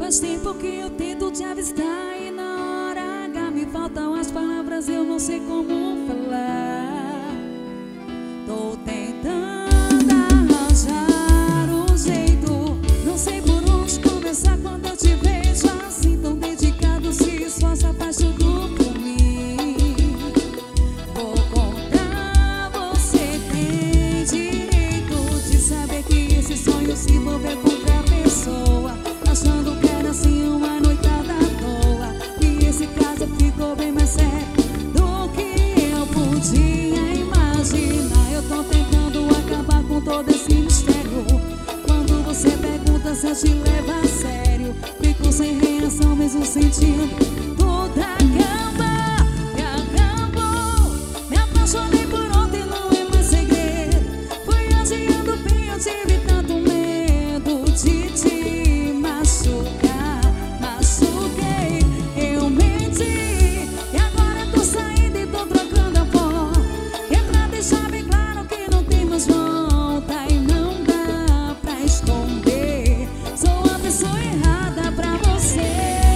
Faz tempo que eu tento te avistar e na hora H me faltam as palavras, eu não sei como falar. Tô tentando arranjar um jeito, não sei por onde começar quando eu te vejo assim tão dedicado, se esforça, faz tudo por mim. Vou contar, você tem direito de saber que esse sonho se envolveu com outra pessoa, achando que era assim uma noitada à toa. E esse caso ficou bem mais sério do que eu podia imaginar. Eu tô tentando acabar com todo esse mistério. Quando você pergunta se eu te levo a sério, fico sem reação mesmo sentindo tudo acabar. E acabou, me apaixonei por ontem, não é mais segredo. Fui adiando bem, eu tive tanto medo de te machucar. Machuquei, eu menti, e agora tô saindo e tô trocando a voz. É pra deixar bem claro que não tem mais volta e não dá pra esconder. Sou a pessoa errada pra você.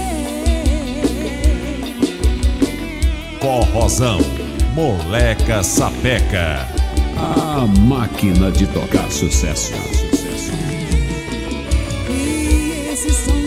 Forrozão, Moleca Sapeca. A máquina de tocar sucesso. E esse sonho